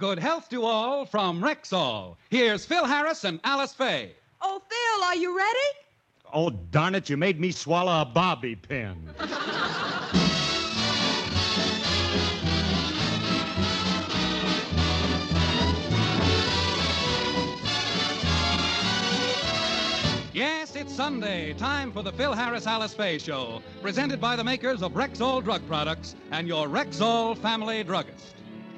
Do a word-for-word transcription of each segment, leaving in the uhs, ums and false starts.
Good health to all from Rexall. Here's Phil Harris and Alice Faye. Oh, Phil, are you ready? Oh, darn it, you made me swallow a bobby pin. Yes, it's Sunday. Time for the Phil Harris Alice Faye Show, presented by the makers of Rexall Drug Products and your Rexall family druggist.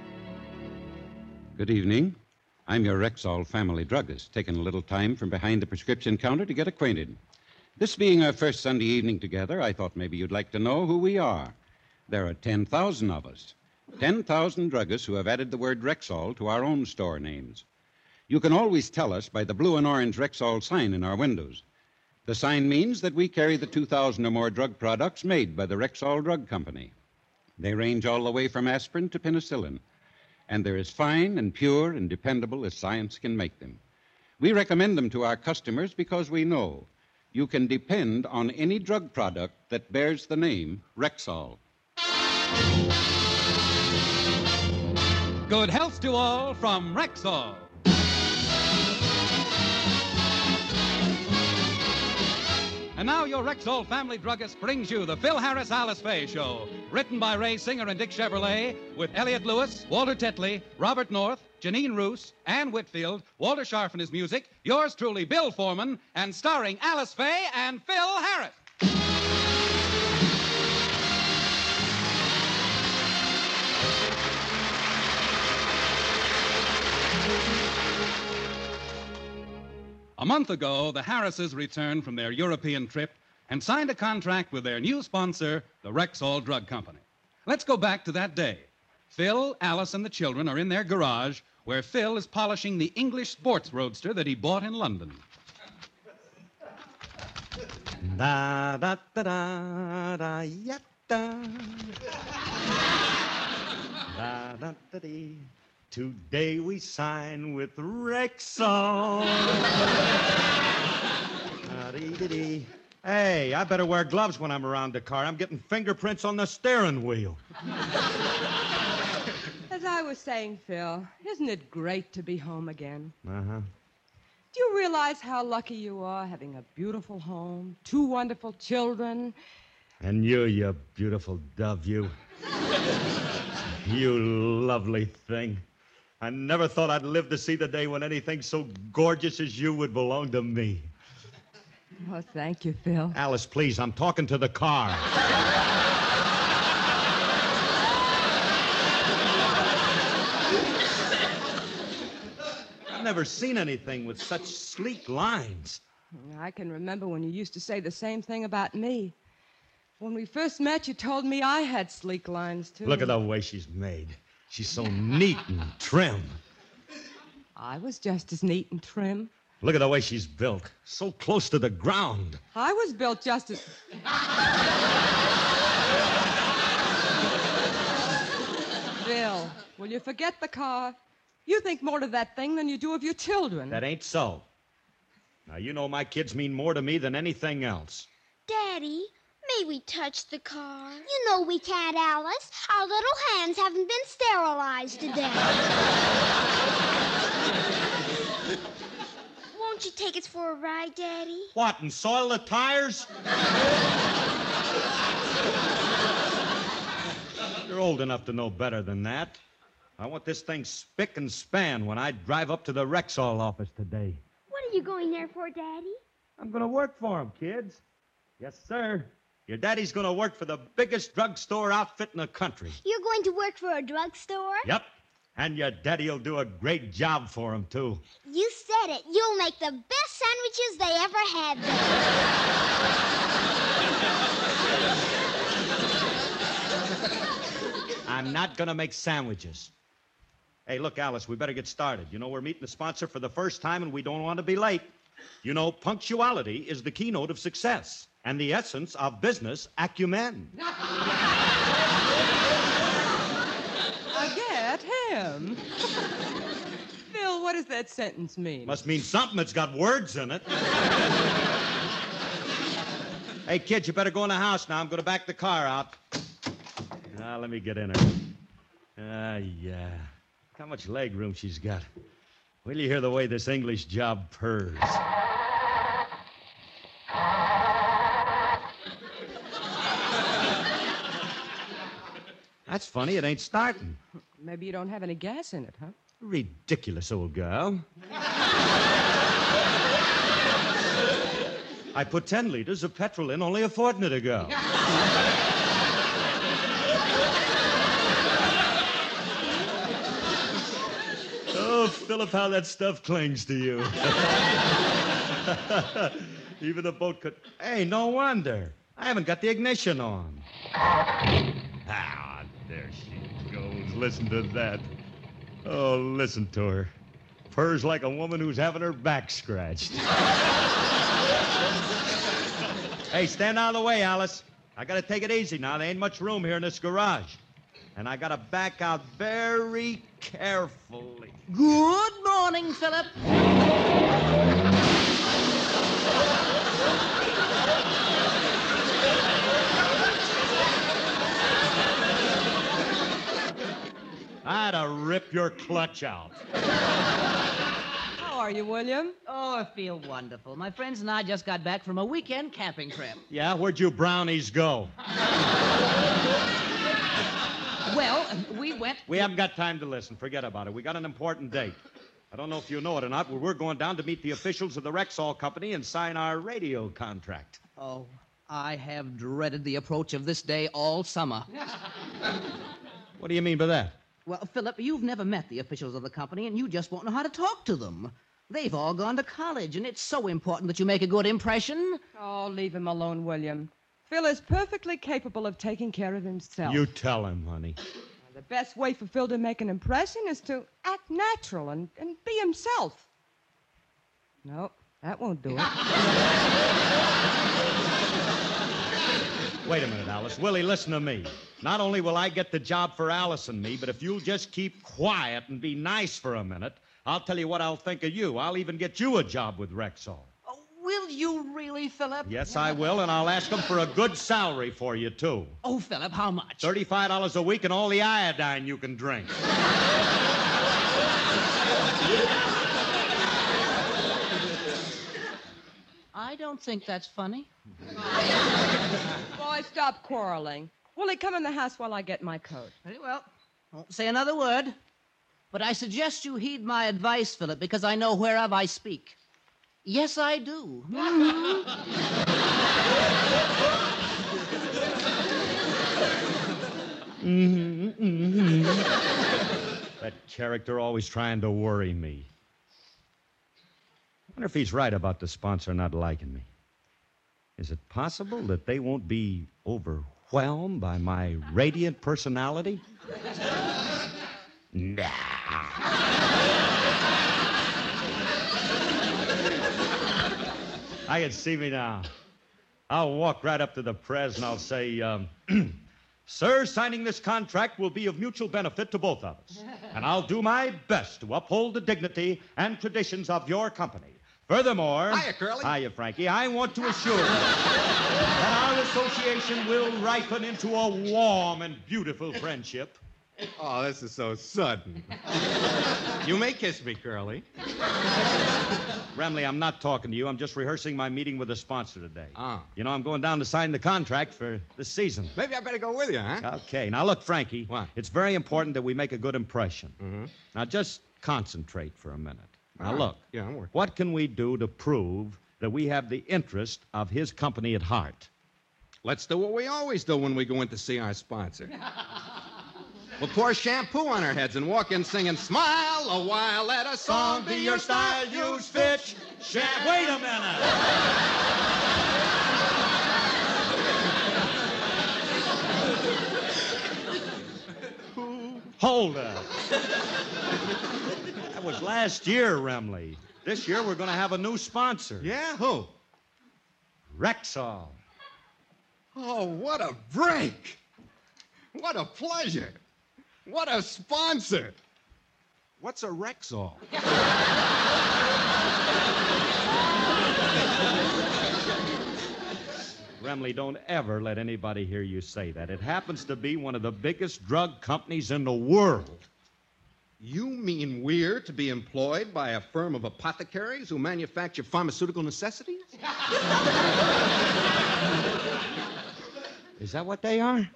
Good evening. I'm your Rexall family druggist, taking a little time from behind the prescription counter to get acquainted. This being our first Sunday evening together, I thought maybe you'd like to know who we are. There are ten thousand of us. ten thousand druggists who have added the word Rexall to our own store names. You can always tell us by the blue and orange Rexall sign in our windows. The sign means that we carry the two thousand or more drug products made by the Rexall Drug Company. They range all the way from aspirin to penicillin, and they're as fine and pure and dependable as science can make them. We recommend them to our customers because we know you can depend on any drug product that bears the name Rexall. Good health to all from Rexall. And now your Rexall family druggist brings you the Phil Harris Alice Faye Show, written by Ray Singer and Dick Chevrolet, with Elliot Lewis, Walter Tetley, Robert North, Janine Roos, Ann Whitfield, Walter Scharf and his music, yours truly, Bill Foreman, and starring Alice Faye and Phil Harris. A month ago, the Harrises returned from their European trip and signed a contract with their new sponsor, the Rexall Drug Company. Let's go back to that day. Phil, Alice, and the children are in their garage where Phil is polishing the English sports roadster that he bought in London. Da da da da da ya da. Da da da dee. Today we sign with Rexall. Da-dee-dee-dee. Hey, I better wear gloves when I'm around the car. I'm getting fingerprints on the steering wheel. As I was saying, Phil, isn't it great to be home again? Uh-huh. Do you realize how lucky you are having a beautiful home, two wonderful children? And you, you beautiful dove, you. You lovely thing. I never thought I'd live to see the day when anything so gorgeous as you would belong to me. Oh, thank you, Phil. Alice, please, I'm talking to the car. I've never seen anything with such sleek lines. I can remember when you used to say the same thing about me. When we first met, you told me I had sleek lines, too. Look at the way she's made. She's so neat and trim. I was just as neat and trim. Look at the way she's built. So close to the ground. I was built just as... Bill, will you forget the car? You think more of that thing than you do of your children. That ain't so. Now, you know my kids mean more to me than anything else. Daddy, may we touch the car? You know we can't, Alice. Our little hands haven't been sterilized today. Won't you take us for a ride, Daddy? What, and soil the tires? You're old enough to know better than that. I want this thing spick and span when I drive up to the Rexall office today. What are you going there for, Daddy? I'm going to work for him, kids. Yes, sir. Your daddy's going to work for the biggest drugstore outfit in the country. You're going to work for a drugstore? Yep. And your daddy'll do a great job for him, too. You said it. You'll make the best sandwiches they ever had there. I'm not going to make sandwiches. Hey, look, Alice, we better get started. You know, we're meeting the sponsor for the first time, and we don't want to be late. You know, punctuality is the keynote of success and the essence of business acumen. I get him. Phil, what does that sentence mean? Must mean something that's got words in it. Hey, kid, you better go in the house now. I'm going to back the car out. Now, let me get in her. Ah, uh, yeah. how much leg room she's got. Will you hear the way this English job purrs? That's funny. It ain't starting. Maybe you don't have any gas in it, huh? Ridiculous old girl. I put ten liters of petrol in only a fortnight ago. Oh, Philip, how that stuff clings to you. Even the boat could... Hey, no wonder. I haven't got the ignition on. Ah, there she goes. Listen to that. Oh, listen to her. Purrs like a woman who's having her back scratched. Hey, stand out of the way, Alice. I gotta take it easy now. There ain't much room here in this garage. And I gotta back out very carefully. Good morning, Philip. I'd have ripped your clutch out. How are you, William? Oh, I feel wonderful. My friends and I just got back from a weekend camping trip. Yeah, where'd you brownies go? Well, we went... We haven't got time to listen. Forget about it. We got an important date. I don't know if you know it or not, but we're going down to meet the officials of the Rexall Company and sign our radio contract. Oh, I have dreaded the approach of this day all summer. What do you mean by that? Well, Philip, you've never met the officials of the company, and you just won't know how to talk to them. They've all gone to college, and it's so important that you make a good impression. Oh, leave him alone, William. Phil is perfectly capable of taking care of himself. You tell him, honey. The best way for Phil to make an impression is to act natural and, and be himself. No, that won't do it. Wait a minute, Alice. Willie, listen to me. Not only will I get the job for Alice and me, but if you'll just keep quiet and be nice for a minute, I'll tell you what I'll think of you. I'll even get you a job with Rexall. Oh, will you really, Philip? Yes, I will, and I'll ask them for a good salary for you, too. Oh, Philip, how much? thirty-five dollars a week and all the iodine you can drink. I don't think that's funny. Boys, stop quarreling. Willie, come in the house while I get my coat. Very well. Won't say another word. But I suggest you heed my advice, Philip, because I know whereof I speak. Yes, I do. Mm-hmm, mm-hmm. That character always trying to worry me. I wonder if he's right about the sponsor not liking me. Is it possible that they won't be overwhelmed by my radiant personality? Nah. I can see me now. I'll walk right up to the press and I'll say, um, Sir, signing this contract will be of mutual benefit to both of us. And I'll do my best to uphold the dignity and traditions of your company. Furthermore... Hiya, Curly. Hiya, Frankie. I want to assure you that our association will ripen into a warm and beautiful friendship. Oh, this is so sudden. You may kiss me, Curly. Remley, I'm not talking to you. I'm just rehearsing my meeting with the sponsor today. Ah. You know, I'm going down to sign the contract for this season. Maybe I better go with you, huh? Okay. Now, look, Frankie. What? It's very important that we make a good impression. Mm-hmm. Now, just concentrate for a minute. Now, All right. look. Yeah, I'm working. What can we do to prove that we have the interest of his company at heart? Let's do what we always do when we go in to see our sponsor. We'll pour shampoo on our heads and walk in singing, Smile a while, let a song be your style, use Fitch. Sham- Wait a minute. Hold up. That was last year, Remley. This year we're going to have a new sponsor. Yeah, who? Rexall. Oh, what a break. What a pleasure. What a sponsor. What's a Rexall? Remley, don't ever let anybody hear you say that. It happens to be one of the biggest drug companies in the world. You mean we're to be employed by a firm of apothecaries who manufacture pharmaceutical necessities? Is that what they are?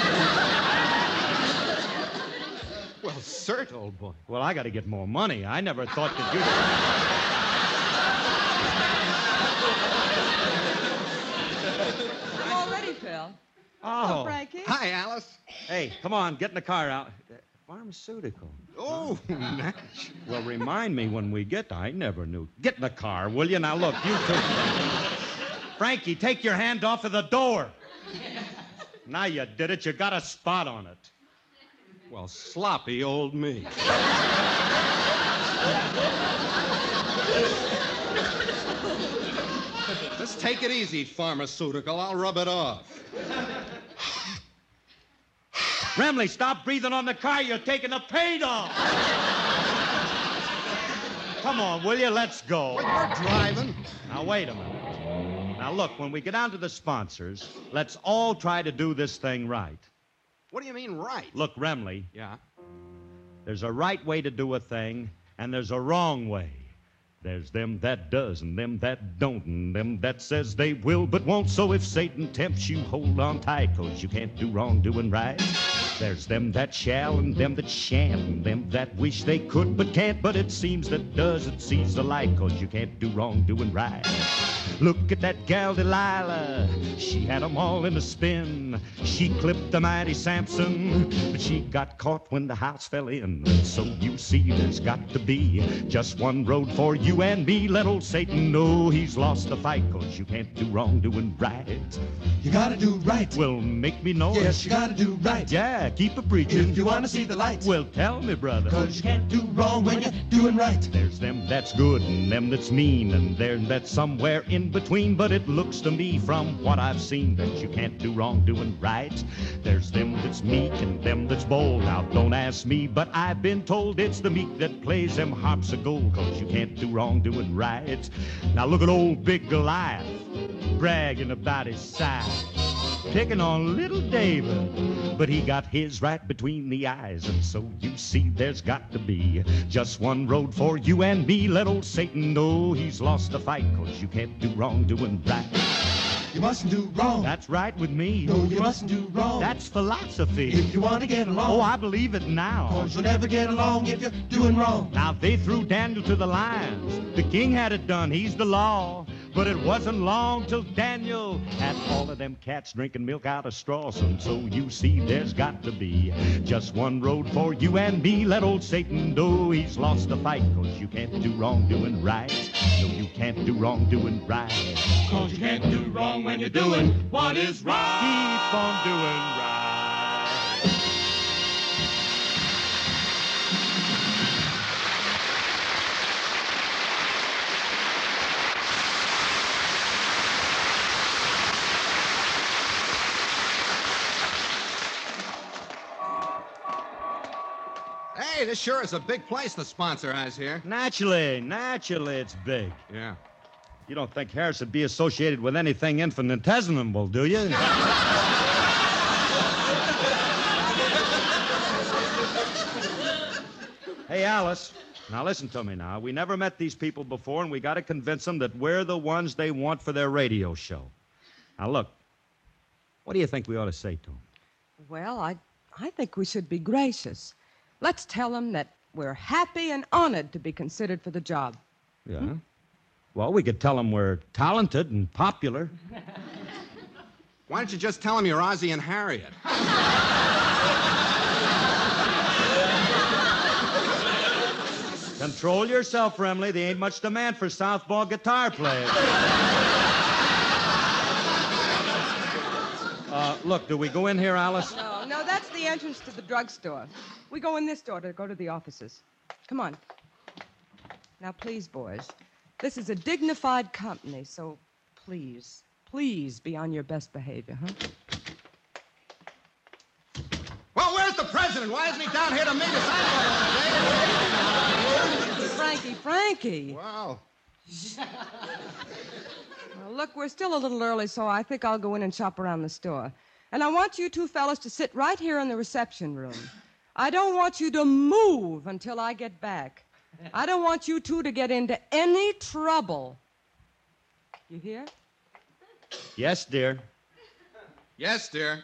Well, cert, old boy. Well, I got to get more money. I never thought that you... I'm all ready, Phil. Oh. Frankie. Hi, Alice. Hey, come on, get in the car out. Pharmaceutical. Oh, Natch. Well, remind me when we get there. I never knew. Get in the car, will you? Now, look, you two. Frankie, take your hand off of the door. Now you did it. You got a spot on it. Well, sloppy old me. Let's take it easy, pharmaceutical. I'll rub it off. Remley, stop breathing on the car. You're taking the paint off. Come on, will you? Let's go. Well, you're driving. Now, wait a minute. Now, look, when we get down to the sponsors, let's all try to do this thing right. What do you mean, right? Look, Remley, Yeah? there's a right way to do a thing, and there's a wrong way. There's them that does and them that don't, and them that says they will but won't. So if Satan tempts you, hold on tight, 'cause you can't do wrong doing right. There's them that shall and them that shan't, and them that wish they could but can't. But it seems that does it sees the light, 'cause you can't do wrong doing right. Look at that gal Delilah, she had 'em all in a spin. She clipped the mighty Samson, but she got caught when the house fell in. So you see there's got to be just one road for you and me. Let old Satan know he's lost the fight, 'cause you can't do wrong doing right. You gotta do right. Well, make me know Yes, it. you gotta do right. Yeah, keep a preaching. If you wanna see the light. Well, tell me, brother. 'Cause you can't do wrong when you're doing right. There's them that's good and them that's mean, and there that's somewhere in between. But it looks to me from what I've seen that you can't do wrong doing right. There's them that's meek and them that's bold. Now don't ask me, but I've been told it's the meek that plays them harps of gold, 'cause you can't do wrong doing right. Now look at old big Goliath bragging about his size, picking on little David, but he got his right between the eyes. And so you see there's got to be just one road for you and me. Let old Satan know he's lost the fight, 'cause you can't do wrong doing right. You mustn't do wrong. That's right with me. No, you mustn't do wrong. That's philosophy. If you wanna get along. Oh, I believe it now. 'Cause you'll never get along if you're doing wrong. Now they threw Daniel to the lions. The king had it done. He's the law. But it wasn't long till Daniel had all of them cats drinking milk out of straws. And so you see there's got to be just one road for you and me. Let old Satan know he's lost the fight, 'cause you can't do wrong doing right. No, you can't do wrong doing right. 'Cause you can't do wrong when you're doing what is right. Keep on doing right. Hey, this sure is a big place the sponsor has here. Naturally, naturally it's big. Yeah. You don't think Harris would be associated with anything infinitesimal, do you? Hey, Alice, now listen to me now. We never met these people before, and we got to convince them that we're the ones they want for their radio show. Now, look, what do you think we ought to say to them? Well, I, I think we should be gracious. Let's tell them that we're happy and honored to be considered for the job. Yeah? Hmm? Well, we could tell them we're talented and popular. Why don't you just tell them you're Ozzie and Harriet? Control yourself, Remley. There ain't much demand for southpaw guitar players. uh, look, do we go in here, Alice? No, no, that's the entrance to the drugstore. We go in this door to go to the offices. Come on. Now, please, boys. This is a dignified company, so please, please be on your best behavior, huh? Well, where's the president? Why isn't he down here to meet us? Frankie, Frankie. Wow. Well, look, we're still a little early, so I think I'll go in and shop around the store. And I want you two fellas to sit right here in the reception room. I don't want you to move until I get back. I don't want you two to get into any trouble. You hear? Yes, dear. Yes, dear.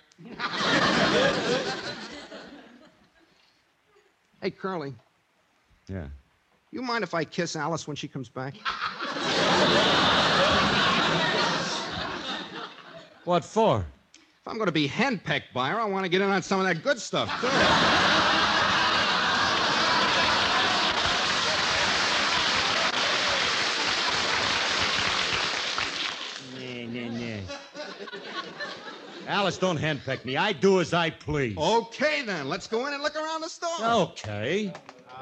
Hey, Curly, Yeah. you mind if I kiss Alice when she comes back? What for? If I'm going to be henpecked by her, I want to get in on some of that good stuff, too. Nah, nah, nah. Alice, don't handpeck me. I do as I please. Okay, then. Let's go in and look around the store. Okay.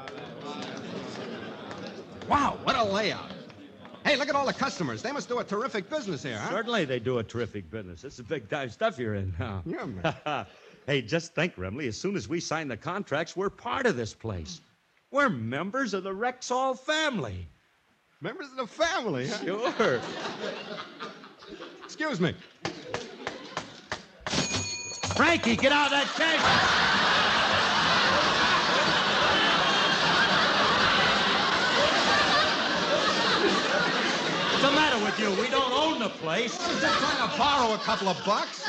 Wow, what a layout. Hey, look at all the customers. They must do a terrific business here, huh? Certainly they do a terrific business. It's a big time stuff you're in now. Yeah, man. Hey, just think, Remley, as soon as we sign the contracts, we're part of this place. We're members of the Rexall family. Members of the family, huh? Sure. Excuse me. Frankie, get out of that chair! What's the matter with you? We don't own the place. I'm just trying to borrow a couple of bucks.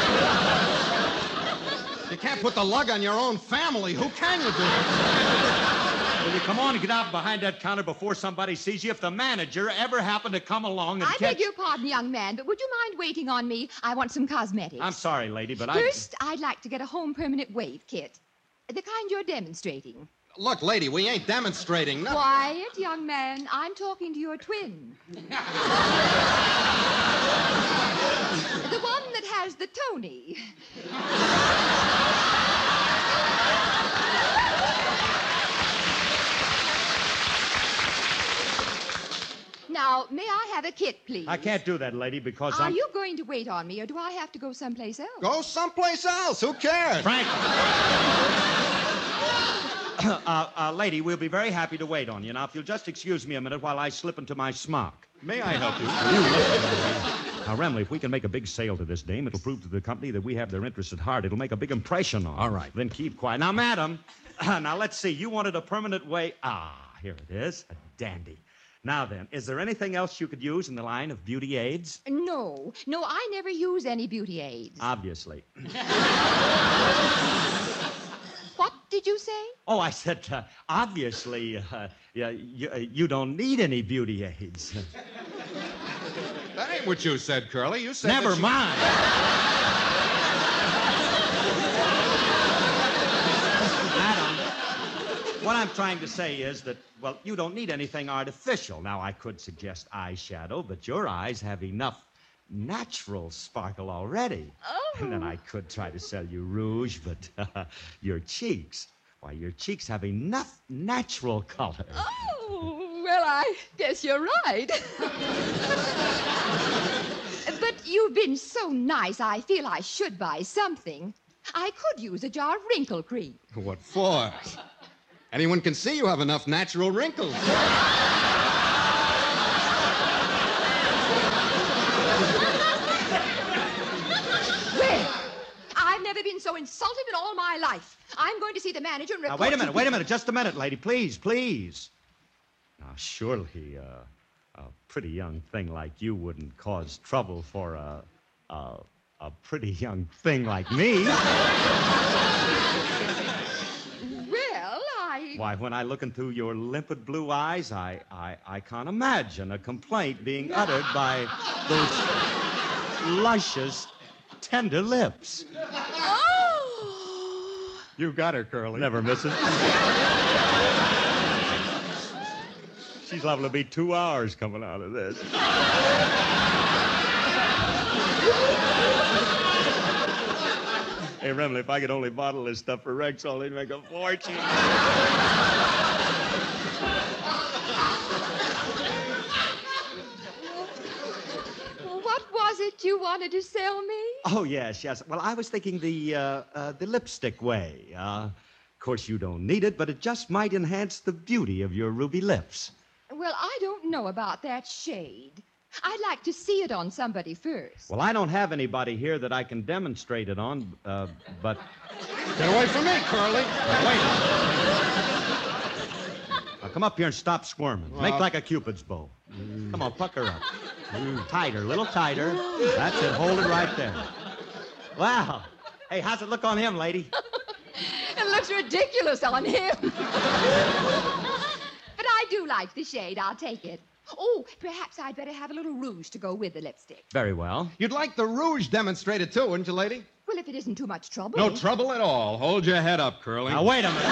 You can't put the lug on your own family. Who can you do? Will you come on and get out behind that counter before somebody sees you? If the manager ever happened to come along and I catch... beg your pardon, young man, but would you mind waiting on me? I want some cosmetics. I'm sorry, lady, but I... First, I'd like to get a home permanent wave kit. The kind you're demonstrating. Look, lady, we ain't demonstrating nothing. Quiet, young man. I'm talking to your twin. The one that has the Tony. Now, may I have a kit, please? I can't do that, lady, because Are I'm... you going to wait on me, or do I have to go someplace else? Go someplace else. Who cares? Frank! uh, uh, lady, we'll be very happy to wait on you. Now, if you'll just excuse me a minute while I slip into my smock. May I help you? Now, Remley, if we can make a big sale to this dame, it'll prove to the company that we have their interests at heart. It'll make a big impression on them. All right. Then keep quiet. Now, madam, now let's see. You wanted a permanent way. Ah, here it is. A dandy. Now then, is there anything else you could use in the line of beauty aids? No. No, I never use any beauty aids. Obviously. What did you say? Oh, I said, uh, obviously, uh, yeah, you, uh, you don't need any beauty aids. That ain't what you said, Curly. You said Never that you- mind. Madam, what I'm trying to say is that, well, you don't need anything artificial. Now, I could suggest eyeshadow, but your eyes have enough natural sparkle already. Oh. And then I could try to sell you rouge, but uh, your cheeks, why, your cheeks have enough natural color. Oh, well, I guess you're right. But you've been so nice, I feel I should buy something. I could use a jar of wrinkle cream. What for? Anyone can see you have enough natural wrinkles. Well, I've never been so insulted in all my life. I'm going to see the manager and Now, report wait a you minute, wait a people- minute, just a minute, lady, please, please. Now, surely uh, a pretty young thing like you wouldn't cause trouble for a, a, a pretty young thing like me. Well, I... Why, when I look into your limpid blue eyes, I, I, I can't imagine a complaint being uttered by those luscious, tender lips. Oh! You got her, Curly. Never misses. She's liable to be two hours coming out of this. Hey, Remley, if I could only bottle this stuff for Rexall, they'd make a fortune. What was it you wanted to sell me? Oh, yes, yes. Well, I was thinking the, uh, uh, the lipstick way. Uh, of course, you don't need it, but it just might enhance the beauty of your ruby lips. Well, I don't know about that shade. I'd like to see it on somebody first. Well, I don't have anybody here that I can demonstrate it on, uh, but... Get away from me, Curly. Wait. Now, come up here and stop squirming. Well- Make like a Cupid's bow. Come on, pucker up. Mm, tighter, little tighter. That's it. Hold it right there. Wow. Hey, how's it look on him, lady? It looks ridiculous on him. But I do like the shade. I'll take it. Oh, perhaps I'd better have a little rouge to go with the lipstick. Very well. You'd like the rouge demonstrated, too, wouldn't you, lady? Well, if it isn't too much trouble. No trouble at all. Hold your head up, Curly. Now, wait a minute.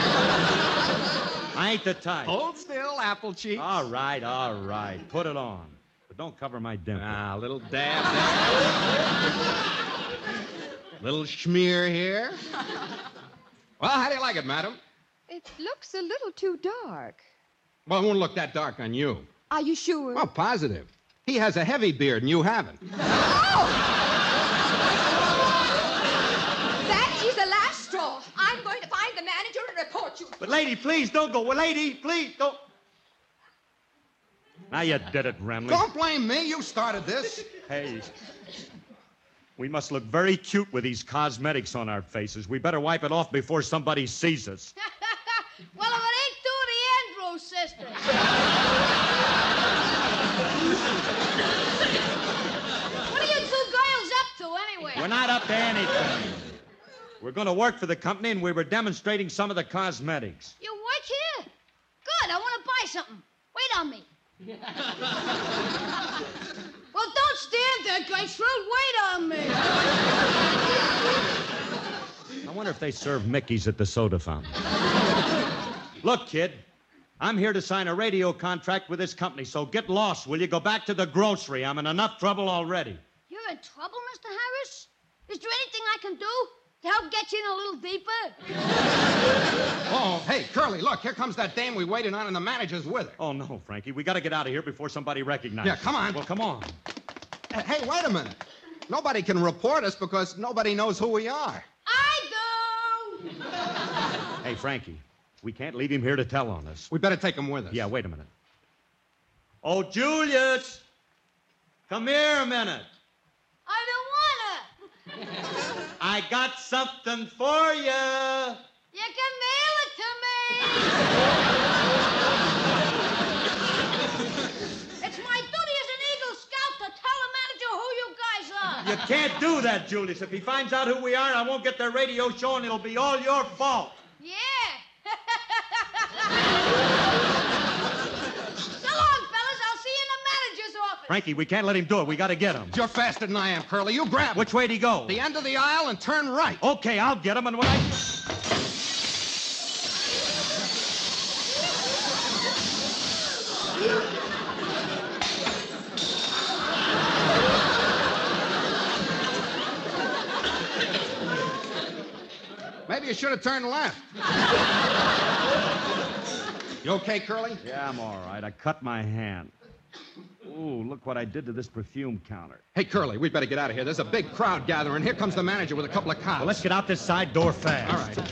I ain't the type. Hold still, apple cheeks. All right, all right. Put it on. But don't cover my dimple. Ah, a little dab there. Little schmear here. Well, how do you like it, madam? It looks a little too dark. Well, it won't look that dark on you. Are you sure? Well, positive. He has a heavy beard, and you haven't. Oh! That is the last straw. I'm going to find the manager and report you. But, lady, please don't go. Well, lady, please don't. Now you did it, Remley. Don't blame me. You started this. Hey, we must look very cute with these cosmetics on our faces. We better wipe it off before somebody sees us. Well, if it ain't through the Andrews sisters. What are you two girls up to, anyway? We're not up to anything. We're going to work for the company, and we were demonstrating some of the cosmetics. You work here? Good. I want to buy something. Wait on me. Well, don't stand there, Gertrude. Wait on me. I wonder if they serve Mickeys at the soda fountain. Look, kid, I'm here to sign a radio contract with this company, so get lost, will you? Go back to the grocery. I'm in enough trouble already. You're in trouble, Mister Harris? Is there anything I can do to help get you in a little deeper? Oh, hey, Curly, look, here comes that dame we waited on, and the manager's with her. Oh, no, Frankie. We got to get out of here before somebody recognizes Yeah, come on. us. Well, come on. Hey, wait a minute. Nobody can report us because nobody knows who we are. I do! Hey, Frankie, we can't leave him here to tell on us. We better take him with us. Yeah, wait a minute. Oh, Julius! Come here a minute. I don't wanna. I got something for you. You can mail it to me. It's my duty as an Eagle Scout to tell the manager who you guys are. You can't do that, Julius. If he finds out who we are, I won't get the radio show, and it'll be all your fault. Yeah. So long, fellas. I'll see you in the manager's office. Frankie, we can't let him do it. We got to get him. You're faster than I am, Curly. You grab him. Which way'd he go? The end of the aisle and turn right. Okay, I'll get him, and when I... Maybe you should have turned left. You okay, Curly? Yeah, I'm all right. I cut my hand. Ooh, look what I did to this perfume counter. Hey, Curly, we'd better get out of here. There's a big crowd gathering. Here comes the manager with a couple of cops. Well, let's get out this side door fast. All right.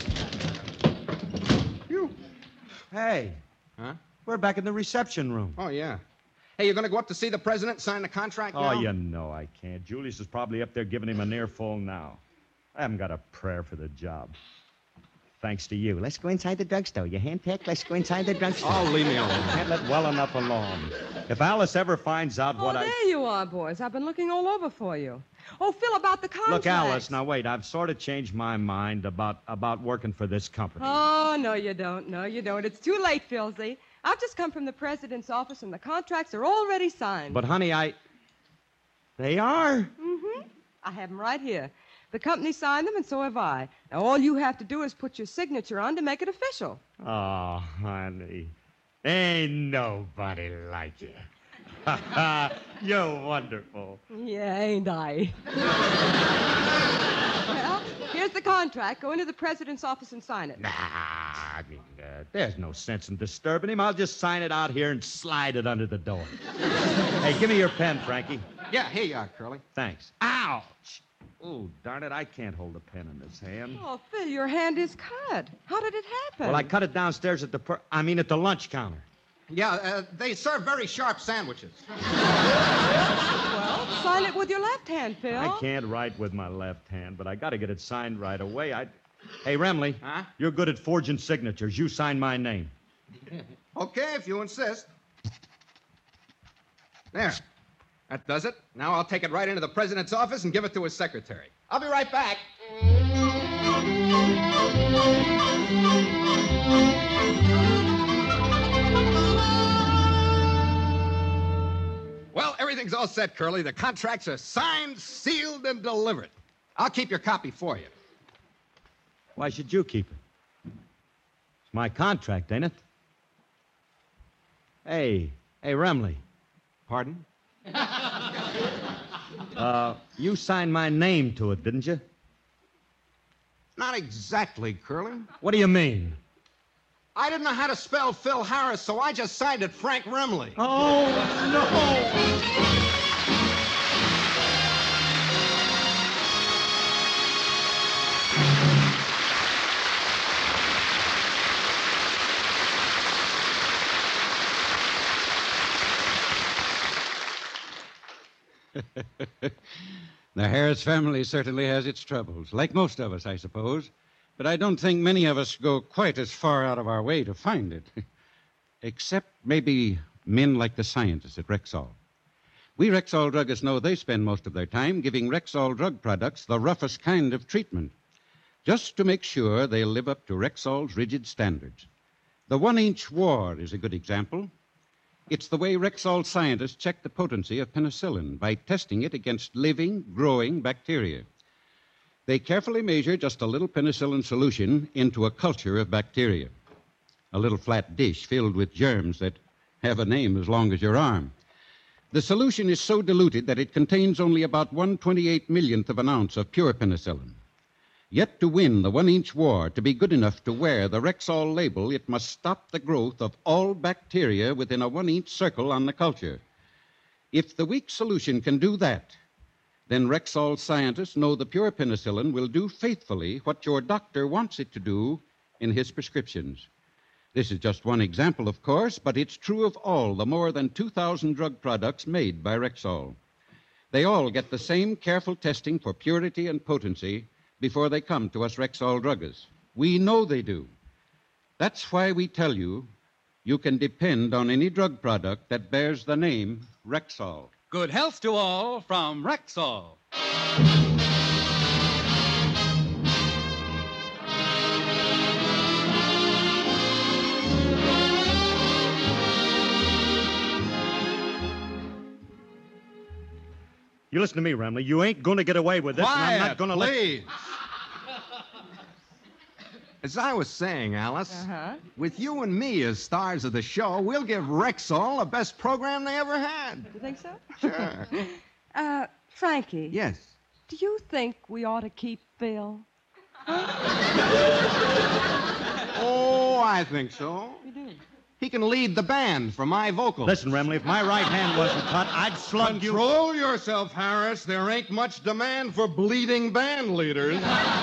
You. Hey, Huh? we're back in the reception room. Oh, yeah. Hey, you're going to go up to see the president and sign the contract now? Oh, you know I can't. Julius is probably up there giving him an earful now. I haven't got a prayer for the job. Thanks to you. Let's go inside the drugstore. You handpicked? Let's go inside the drugstore. Oh, leave me alone. Can't let well enough alone. If Alice ever finds out Oh, what I... there you are, boys. I've been looking all over for you. Oh, Phil, about the contract. Look, Alice, now wait. I've sort of changed my mind about, about working for this company. Oh, no, you don't. No, you don't. It's too late, Philsy. I've just come from the president's office, and the contracts are already signed. But, honey, I... They are? Mm-hmm. I have them right here. The company signed them, and so have I. Now, all you have to do is put your signature on to make it official. Oh, honey. Ain't nobody like you. You're wonderful. Yeah, ain't I? Well, here's the contract. Go into the president's office and sign it. Nah, I mean, uh, there's no sense in disturbing him. I'll just sign it out here and slide it under the door. Hey, give me your pen, Frankie. Yeah, here you are, Curly. Thanks. Ouch! Oh, darn it, I can't hold a pen in this hand. Oh, Phil, your hand is cut. How did it happen? Well, I cut it downstairs at the per- I mean, at the lunch counter. Yeah, uh, they serve very sharp sandwiches. Well, sign it with your left hand, Phil. I can't write with my left hand, but I got to get it signed right away. I... Hey, Remley, Huh? you're good at forging signatures. You sign my name. Okay, if you insist. There. That does it. Now I'll take it right into the president's office and give it to his secretary. I'll be right back. Well, everything's all set, Curly. The contracts are signed, sealed, and delivered. I'll keep your copy for you. Why should you keep it? It's my contract, ain't it? Hey, hey, Remley. Pardon? Uh, you signed my name to it, didn't you? Not exactly, Curly. What do you mean? I didn't know how to spell Phil Harris, so I just signed it Frank Remley. Oh, no! The Harris family certainly has its troubles, like most of us, I suppose. But I don't think many of us go quite as far out of our way to find it. Except maybe men like the scientists at Rexall. We Rexall druggists know they spend most of their time giving Rexall drug products the roughest kind of treatment, just to make sure they'll live up to Rexall's rigid standards. The one-inch war is a good example. It's the way Rexall scientists check the potency of penicillin by testing it against living, growing bacteria. They carefully measure just a little penicillin solution into a culture of bacteria, a little flat dish filled with germs that have a name as long as your arm. The solution is so diluted that it contains only about one twenty-eight millionth of an ounce of pure penicillin. Yet to win the one-inch war, to be good enough to wear the Rexall label, it must stop the growth of all bacteria within a one-inch circle on the culture. If the weak solution can do that, then Rexall scientists know the pure penicillin will do faithfully what your doctor wants it to do in his prescriptions. This is just one example, of course, but it's true of all the more than two thousand drug products made by Rexall. They all get the same careful testing for purity and potency before they come to us Rexall druggists. We know they do. That's why we tell you you can depend on any drug product that bears the name Rexall. Good health to all from Rexall. You listen to me, Remley. You ain't going to get away with this, and I'm not going to let... please. As I was saying, Alice, Uh-huh. with you and me as stars of the show, we'll give Rexall the best program they ever had. You think so? Sure. Uh, Frankie. Yes. Do you think we ought to keep Phil? Oh, I think so. You do? He can lead the band for my vocals. Listen, Remley, if my right hand wasn't cut, I'd slug you... Control yourself, Harris. There ain't much demand for bleeding band leaders.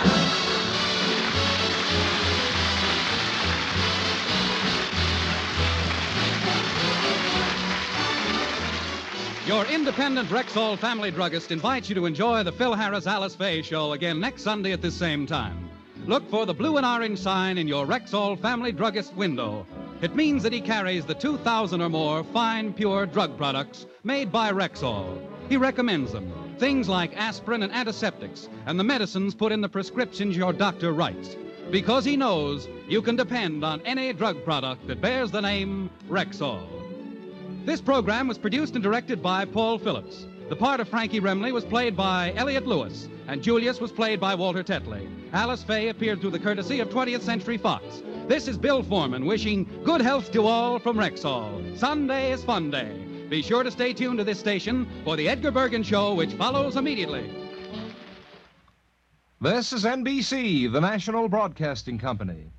Your independent Rexall family druggist invites you to enjoy the Phil Harris Alice Faye Show again next Sunday at this same time. Look for the blue and orange sign in your Rexall family druggist window. It means that he carries the two thousand or more fine, pure drug products made by Rexall. He recommends them, things like aspirin and antiseptics, and the medicines put in the prescriptions your doctor writes, because he knows you can depend on any drug product that bears the name Rexall. This program was produced and directed by Paul Phillips. The part of Frankie Remley was played by Elliot Lewis, and Julius was played by Walter Tetley. Alice Faye appeared through the courtesy of twentieth Century Fox. This is Bill Foreman wishing good health to all from Rexall. Sunday is fun day. Be sure to stay tuned to this station for the Edgar Bergen Show, which follows immediately. This is N B C, the national broadcasting company.